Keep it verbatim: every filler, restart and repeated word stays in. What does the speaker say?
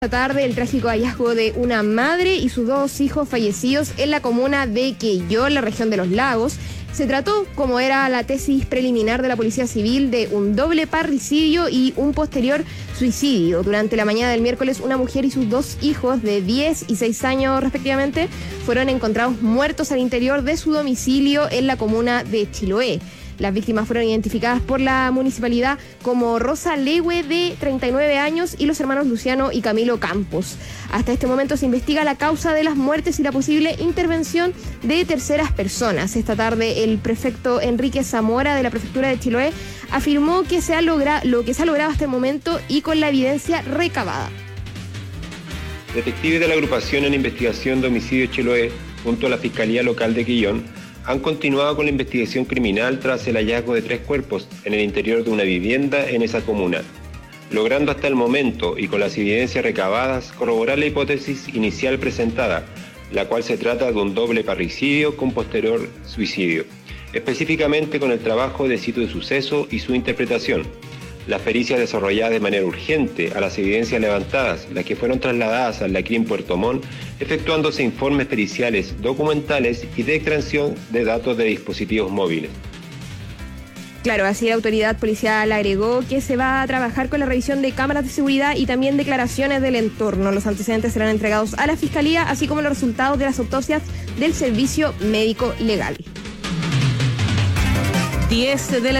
Esta tarde, el trágico hallazgo de una madre y sus dos hijos fallecidos en la comuna de Quelló, en la región de Los Lagos. Se trató, como era la tesis preliminar de la Policía Civil, de un doble parricidio y un posterior suicidio. Durante la mañana del miércoles, una mujer y sus dos hijos de diez y seis años respectivamente fueron encontrados muertos al interior de su domicilio en la comuna de Chiloé. Las víctimas fueron identificadas por la municipalidad como Rosa Legue, de treinta y nueve años, y los hermanos Luciano y Camilo Campos. Hasta este momento se investiga la causa de las muertes y la posible intervención de terceras personas. Esta tarde, el prefecto Enrique Zamora, de la prefectura de Chiloé, afirmó que se ha logrado lo que se ha logrado hasta el momento y con la evidencia recabada. Detectives de la agrupación en investigación de homicidio Chiloé, junto a la Fiscalía Local de Quillón, han continuado con la investigación criminal tras el hallazgo de tres cuerpos en el interior de una vivienda en esa comuna, logrando hasta el momento y con las evidencias recabadas corroborar la hipótesis inicial presentada, la cual se trata de un doble parricidio con posterior suicidio, específicamente con el trabajo de sitio de suceso y su interpretación. Las pericias desarrolladas de manera urgente a las evidencias levantadas, las que fueron trasladadas al LACRIM Puerto Montt, efectuándose informes periciales, documentales y de extracción de datos de dispositivos móviles. Claro, así la autoridad policial agregó que se va a trabajar con la revisión de cámaras de seguridad y también declaraciones del entorno. Los antecedentes serán entregados a la Fiscalía, así como los resultados de las autopsias del Servicio Médico Legal. diez de la